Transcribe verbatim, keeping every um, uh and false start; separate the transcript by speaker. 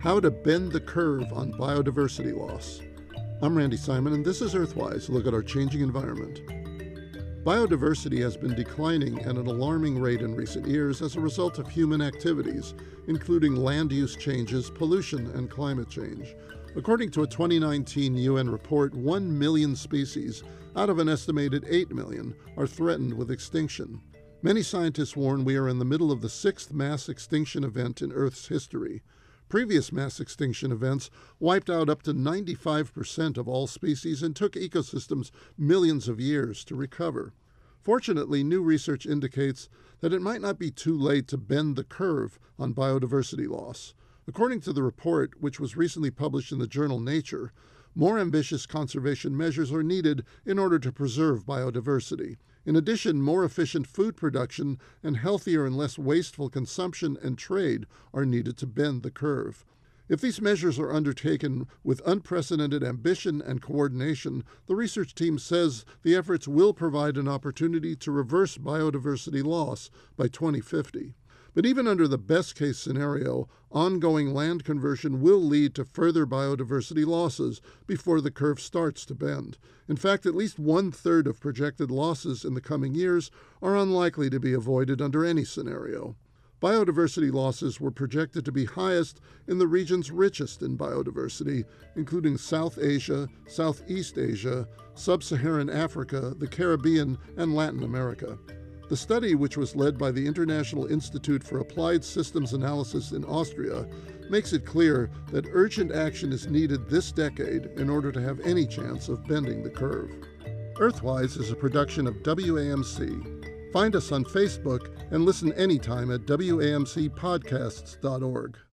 Speaker 1: How to Bend the Curve on Biodiversity Loss. I'm Randy Simon, and this is Earthwise, a look at our changing environment. Biodiversity has been declining at an alarming rate in recent years as a result of human activities, including land use changes, pollution, and climate change. According to a twenty nineteen U N report, one million species out of an estimated eight million are threatened with extinction. Many scientists warn we are in the middle of the sixth mass extinction event in Earth's history. Previous mass extinction events wiped out up to ninety-five percent of all species and took ecosystems millions of years to recover. Fortunately, new research indicates that it might not be too late to bend the curve on biodiversity loss. According to the report, which was recently published in the journal Nature, more ambitious conservation measures are needed in order to preserve biodiversity. In addition, more efficient food production and healthier and less wasteful consumption and trade are needed to bend the curve. If these measures are undertaken with unprecedented ambition and coordination, the research team says the efforts will provide an opportunity to reverse biodiversity loss by twenty fifty. But even under the best-case scenario, ongoing land conversion will lead to further biodiversity losses before the curve starts to bend. In fact, at least one-third of projected losses in the coming years are unlikely to be avoided under any scenario. Biodiversity losses were projected to be highest in the regions richest in biodiversity, including South Asia, Southeast Asia, Sub-Saharan Africa, the Caribbean, and Latin America. The study, which was led by the International Institute for Applied Systems Analysis in Austria, makes it clear that urgent action is needed this decade in order to have any chance of bending the curve. Earthwise is a production of W A M C. Find us on Facebook and listen anytime at W A M C podcasts dot org.